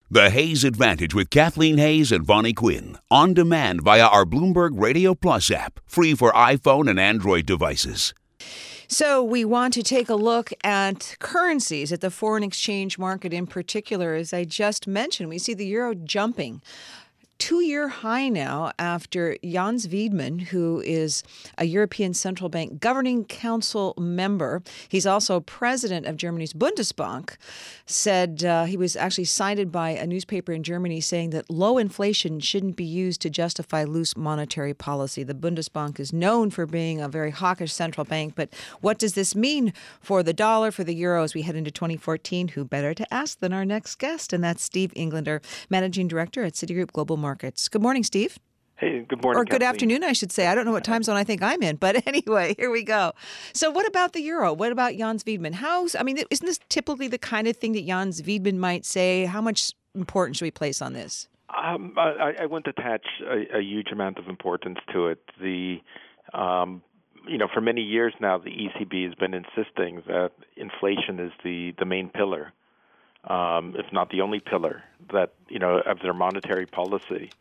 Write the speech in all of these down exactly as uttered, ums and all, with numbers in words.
The Hayes Advantage with Kathleen Hayes and Vonnie Quinn. On demand via our Bloomberg Radio Plus app. Free for iPhone and Android devices. So we want to take a look at currencies, at the foreign exchange market in particular. As I just mentioned, we see the euro jumping two-year high now after Jens Wiedmann, who is a European Central Bank Governing Council member. He's also president of Germany's Bundesbank, said uh, he was actually cited by a newspaper in Germany saying that low inflation shouldn't be used to justify loose monetary policy. The Bundesbank is known for being a very hawkish central bank, but what does this mean for the dollar, for the euro as we head into twenty fourteen? Who better to ask than our next guest? And that's Steve Englander, Managing Director at Citigroup Global Markets. Good morning, Steve. Hey, good morning, Or good Kathleen. afternoon, I should say. I don't know what time zone I think I'm in, but anyway, here we go. So what about the euro? What about Jens Wiedmann? How's, I mean, isn't this typically the kind of thing that Jens Wiedmann might say? How much importance should we place on this? Um, I, I wouldn't attach a, a huge amount of importance to it. The, um, you know, for many years now, the E C B has been insisting that inflation is the, the main pillar, um, if not the only pillar, that, you know, of their monetary policy.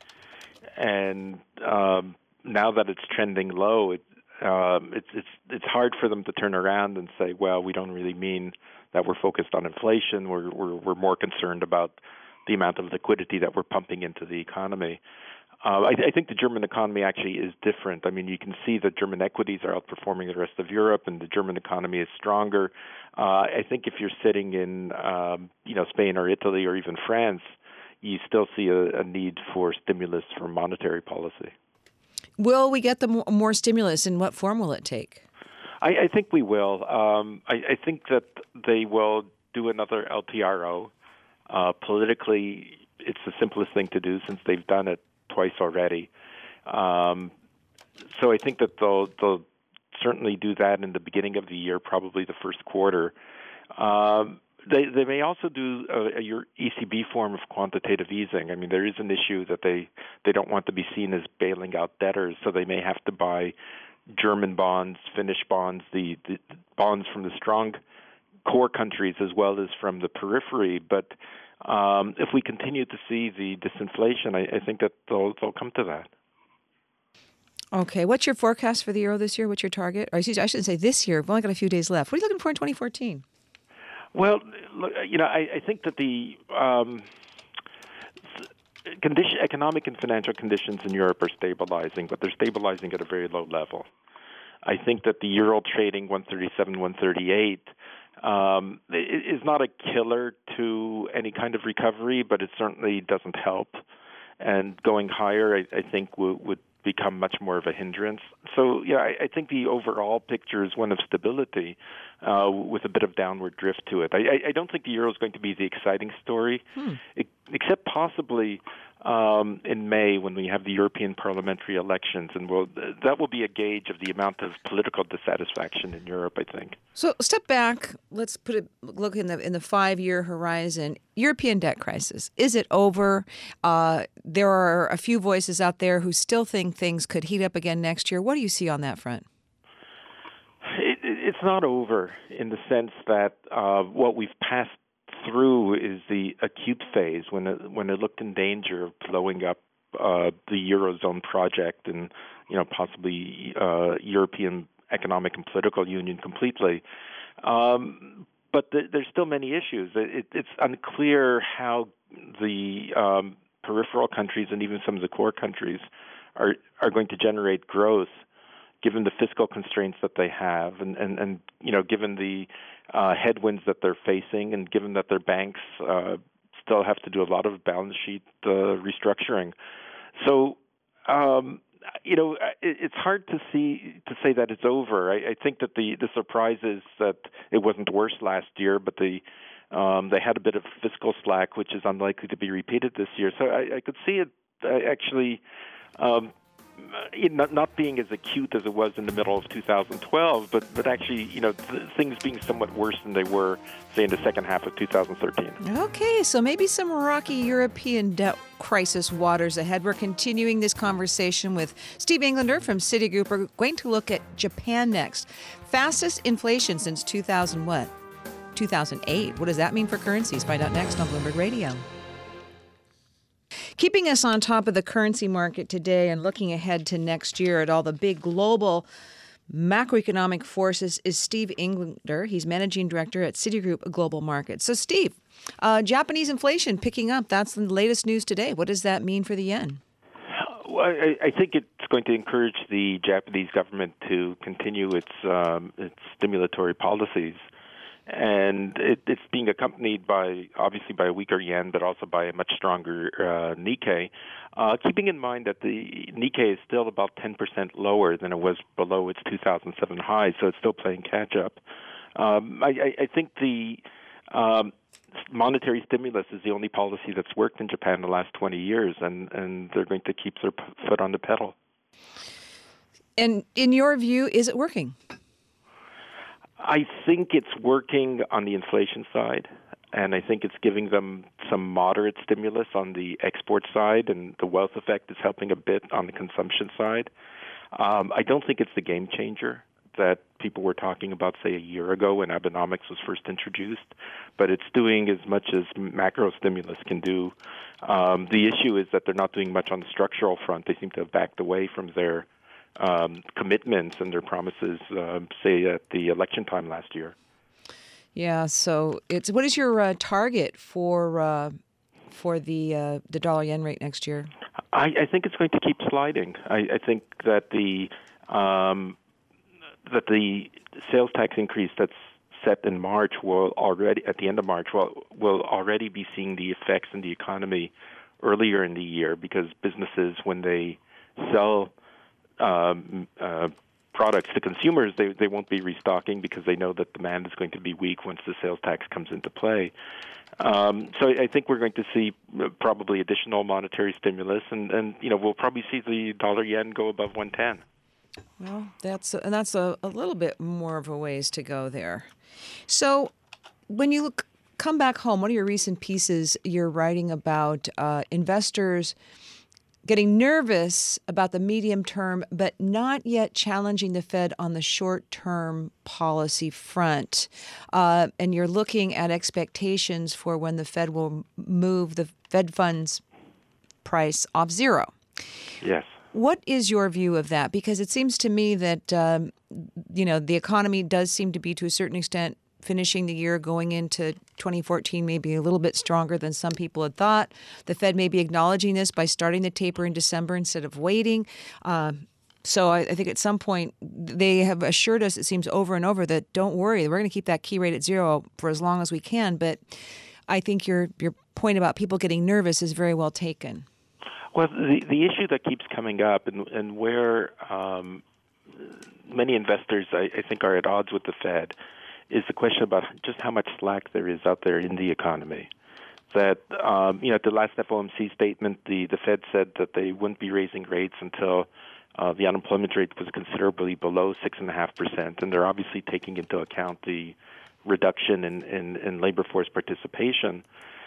And um, now that it's trending low, it, um, it's it's it's hard for them to turn around and say, well, we don't really mean that we're focused on inflation. We're we're, we're more concerned about the amount of liquidity that we're pumping into the economy. Uh, I, I think the German economy actually is different. I mean, you can see that German equities are outperforming the rest of Europe, and the German economy is stronger. Uh, I think if you're sitting in, um, you know, Spain or Italy or even France, you still see a, a need for stimulus for monetary policy. Will we get the more, more stimulus, and what form will it take? I, I think we will. Um, I, I think that they will do another L T R O. Uh, politically, it's the simplest thing to do since they've done it twice already. Um, so I think that they'll, they'll certainly do that in the beginning of the year, probably the first quarter. Um, They they may also do a, a your E C B form of quantitative easing. I mean, there is an issue that they, they don't want to be seen as bailing out debtors, so they may have to buy German bonds, Finnish bonds, the, the bonds from the strong core countries as well as from the periphery. But um, if we continue to see the disinflation, I, I think that they'll they'll come to that. Okay, what's your forecast for the euro this year? What's your target? Or excuse me, I shouldn't say this year. We've only got a few days left. What are you looking for in twenty fourteen? Well, look, you know, I, I think that the um, condition, economic and financial conditions in Europe are stabilizing, but they're stabilizing at a very low level. I think that the euro trading one thirty-seven, one thirty-eight um, is not a killer to any kind of recovery, but it certainly doesn't help. And going higher, I, I think, would, would become much more of a hindrance. So, yeah, I, I think the overall picture is one of stability uh, with a bit of downward drift to it. I, I don't think the euro is going to be the exciting story, hmm. it, except possibly um, in May when we have the European parliamentary elections, and we'll, that will be a gauge of the amount of political dissatisfaction in Europe, I think. So, step back. Let's put it. Look in the in the five-year horizon. European debt crisis. Is it over? Uh, there are a few voices out there who still think things could heat up again next year. What do you see on that front? It, it's not over in the sense that uh, what we've passed through is the acute phase when it, when it looked in danger of blowing up uh, the Eurozone project and, you know, possibly uh, European economic and political union completely. Um, but th- there's still many issues. It, it's unclear how the um, peripheral countries and even some of the core countries are are going to generate growth, given the fiscal constraints that they have, and, and, and you know, given the uh, headwinds that they're facing, and given that their banks uh, still have to do a lot of balance sheet uh, restructuring. So, um, you know, it, it's hard to see to say that it's over. I, I think that the, the surprise is that it wasn't worse last year, but the um, they had a bit of fiscal slack, which is unlikely to be repeated this year. So I, I could see it uh, actually um, not, not being as acute as it was in the middle of two thousand twelve, but, but actually, you know, th- things being somewhat worse than they were, say, in the second half of two thousand thirteen. Okay, so maybe some rocky European debt crisis waters ahead. We're continuing this conversation with Steve Englander from Citigroup. We're going to look at Japan next. Fastest inflation since two thousand what? two thousand eight. What does that mean for currencies? Find out next on Bloomberg Radio. Keeping us on top of the currency market today and looking ahead to next year at all the big global macroeconomic forces is Steve Englander. He's managing director at Citigroup Global Markets. So, Steve, uh, Japanese inflation picking up. That's the latest news today. What does that mean for the yen? Well, I, I think it's going to encourage the Japanese government to continue its um, its stimulatory policies. And it, it's being accompanied by, obviously, by a weaker yen, but also by a much stronger uh, Nikkei. Uh, keeping in mind that the Nikkei is still about ten percent lower than it was below its two thousand seven high, so it's still playing catch up. Um, I, I think the um, monetary stimulus is the only policy that's worked in Japan the last twenty years, and, and they're going to keep their foot on the pedal. And in your view, is it working? I think it's working on the inflation side, and I think it's giving them some moderate stimulus on the export side, and the wealth effect is helping a bit on the consumption side. Um, I don't think it's the game changer that people were talking about, say, a year ago when Abenomics was first introduced, but it's doing as much as macro stimulus can do. Um, the issue is that they're not doing much on the structural front. They seem to have backed away from their Um, commitments and their promises, uh, say, at the election time last year. Yeah. So, it's what is your uh, target for uh, for the uh, the dollar yen rate next year? I, I think it's going to keep sliding. I, I think that the um, that the sales tax increase that's set in March will already at the end of March will will already be seeing the effects in the economy earlier in the year, because businesses, when they sell Um, uh, products to consumers, they they won't be restocking because they know that demand is going to be weak once the sales tax comes into play. Um, so I think we're going to see probably additional monetary stimulus, and, and you know we'll probably see the dollar yen go above one ten. Well, that's and that's a, a little bit more of a ways to go there. So when you look, come back home, one of your recent pieces you're writing about uh, investors getting nervous about the medium term, but not yet challenging the Fed on the short-term policy front. Uh, and you're looking at expectations for when the Fed will move the Fed funds price off zero. Yes. What is your view of that? Because it seems to me that, um, you know, the economy does seem to be, to a certain extent, finishing the year, going into twenty fourteen, maybe a little bit stronger than some people had thought. The Fed may be acknowledging this by starting the taper in December instead of waiting. Uh, so I, I think at some point they have assured us, it seems over and over, that don't worry, we're going to keep that key rate at zero for as long as we can. But I think your your point about people getting nervous is very well taken. Well, the the issue that keeps coming up, and, and where um, many investors, I, I think, are at odds with the Fed, is the question about just how much slack there is out there in the economy. That, um, you know, at the last F O M C statement, the, the Fed said that they wouldn't be raising rates until uh, the unemployment rate was considerably below six point five percent, and they're obviously taking into account the reduction in, in, in labor force participation.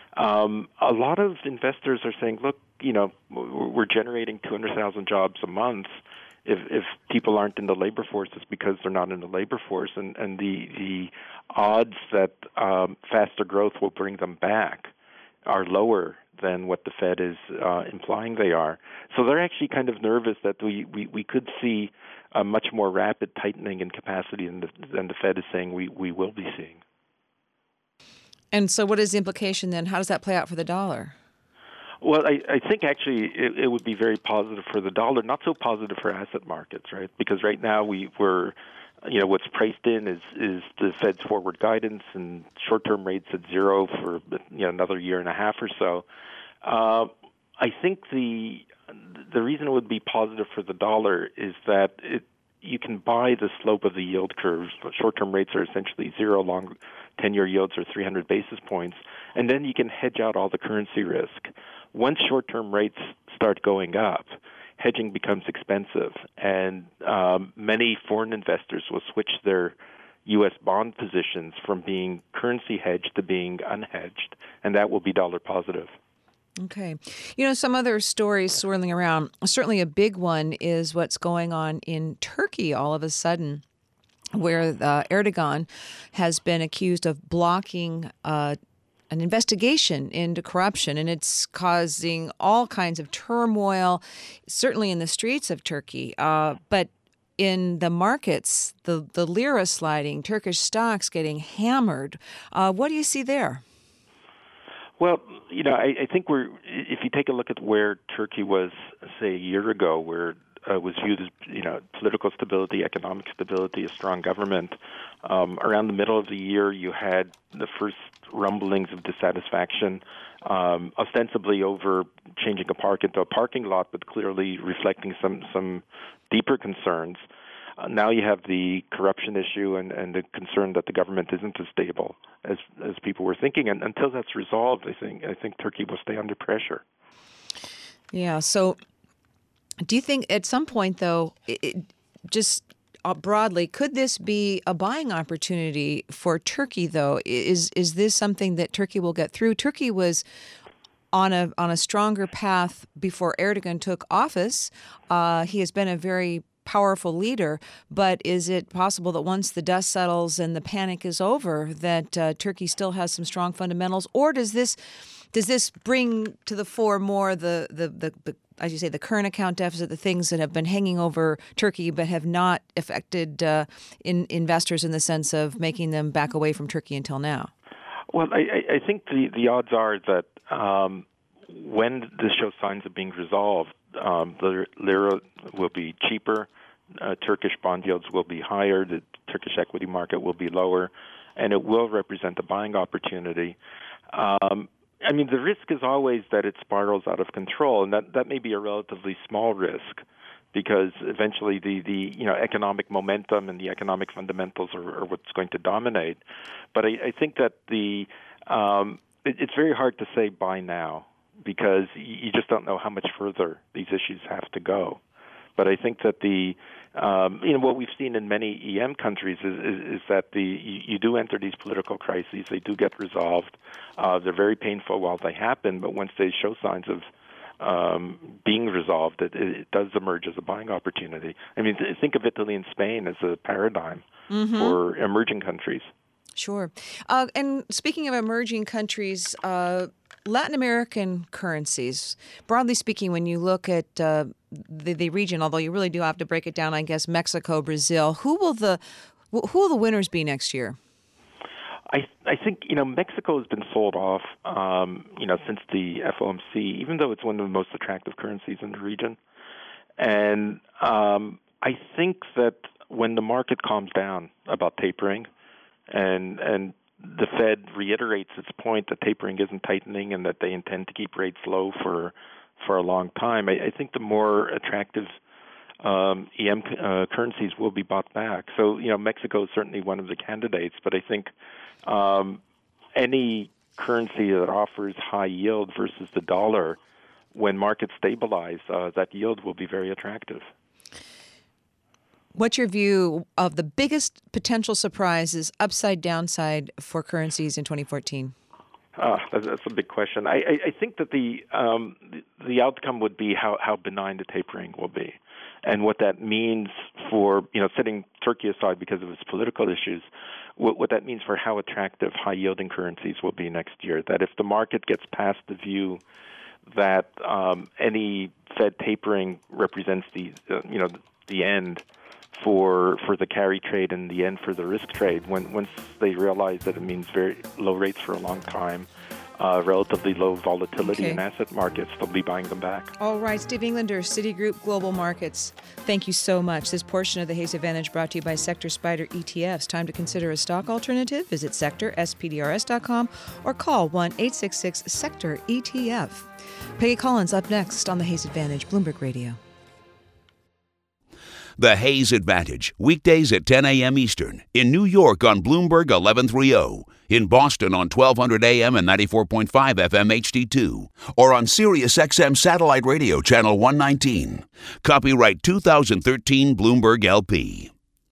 Um, a lot of investors are saying, look, you know, we're generating two hundred thousand jobs a month. If, if people aren't in the labor force, it's because they're not in the labor force, and, and the, the odds that um, faster growth will bring them back are lower than what the Fed is uh, implying they are. So they're actually kind of nervous that we, we, we could see a much more rapid tightening in capacity than the, than the Fed is saying we, we will be seeing. And so what is the implication then? How does that play out for the dollar? Well, I, I think actually it, it would be very positive for the dollar, not so positive for asset markets, right? Because right now we were, you know, what's priced in is, is the Fed's forward guidance and short-term rates at zero for, you know, another year and a half or so. Uh, I think the the reason it would be positive for the dollar is that it you can buy the slope of the yield curve. Short-term rates are essentially zero, long ten-year yields are three hundred basis points, and then you can hedge out all the currency risk. Once short-term rates start going up, hedging becomes expensive, and um, many foreign investors will switch their U S bond positions from being currency hedged to being unhedged, and that will be dollar positive. Okay. You know, some other stories swirling around. Certainly a big one is what's going on in Turkey all of a sudden, where uh, Erdogan has been accused of blocking uh, an investigation into corruption, and it's causing all kinds of turmoil, certainly in the streets of Turkey. Uh, but in the markets, the, the lira sliding, Turkish stocks getting hammered. Uh, what do you see there? Well, you know, I, I think we're, if you take a look at where Turkey was, say, a year ago, where uh, was viewed as, you know, political stability, economic stability, a strong government, um, around the middle of the year, you had the first rumblings of dissatisfaction, um, ostensibly over changing a park into a parking lot, but clearly reflecting some, some deeper concerns. Uh, now you have the corruption issue and, and the concern that the government isn't as stable as as people were thinking. And until that's resolved, I think I think Turkey will stay under pressure. Yeah. So, do you think at some point, though, it, it, just uh, broadly, could this be a buying opportunity for Turkey? Though, is is this something that Turkey will get through? Turkey was on a on a stronger path before Erdogan took office. Uh, he has been a very powerful leader, but is it possible that once the dust settles and the panic is over, that uh, Turkey still has some strong fundamentals, or does this does this bring to the fore more the the, the, the as you say, the current account deficit, the things that have been hanging over Turkey but have not affected uh, in, investors in the sense of making them back away from Turkey until now? Well, I, I think the, the odds are that um, when this shows signs of being resolved, um, the lira will be cheaper, uh, Turkish bond yields will be higher, the Turkish equity market will be lower, and it will represent a buying opportunity. Um, I mean, the risk is always that it spirals out of control, and that, that may be a relatively small risk, because eventually the, the you know economic momentum and the economic fundamentals are, are what's going to dominate. But I, I think that the um, it, it's very hard to say buy now, because you just don't know how much further these issues have to go. But I think that the um, you know what we've seen in many E M countries is, is, is that the you, you do enter these political crises, they do get resolved. Uh, they're very painful while they happen, but once they show signs of um, being resolved, it, it does emerge as a buying opportunity. I mean, think of Italy and Spain as a paradigm mm-hmm. for emerging countries. Sure. Uh, and speaking of emerging countries, uh, Latin American currencies, broadly speaking, when you look at uh, the, the region, although you really do have to break it down, I guess, Mexico, Brazil, who will the who will the winners be next year? I I think, you know, Mexico has been sold off, um, you know, since the F O M C, even though it's one of the most attractive currencies in the region. And um, I think that when the market calms down about tapering, and and the Fed reiterates its point that tapering isn't tightening and that they intend to keep rates low for for a long time, I, I think the more attractive um, E M uh, currencies will be bought back. So, you know, Mexico is certainly one of the candidates, but I think um, any currency that offers high yield versus the dollar, when markets stabilize, uh, that yield will be very attractive. What's your view of the biggest potential surprises, upside, downside, for currencies in twenty fourteen? Uh, that's a big question. I, I, I think that the, um, the the outcome would be how, how benign the tapering will be, and what that means for, you know, setting Turkey aside because of its political issues, what, what that means for how attractive high-yielding currencies will be next year. That if the market gets past the view that um, any Fed tapering represents the, uh, you know, the end for for the carry trade and the end for the risk trade, when once they realize that it means very low rates for a long time, uh, relatively low volatility okay. in asset markets, they'll be buying them back. All right, Steve Englander, Citigroup Global Markets. Thank you so much. This portion of the Hayes Advantage brought to you by Sector Spider E T Fs. Time to consider a stock alternative. Visit sector s p d r s dot com or call one eight six six sector E T F. Peggy Collins up next on the Hayes Advantage, Bloomberg Radio. The Hayes Advantage, weekdays at ten a.m. Eastern. In New York on Bloomberg eleven thirty. In Boston on twelve hundred A M and ninety-four point five F M H D two. Or on Sirius X M Satellite Radio Channel one nineteen. Copyright two thousand thirteen Bloomberg L P.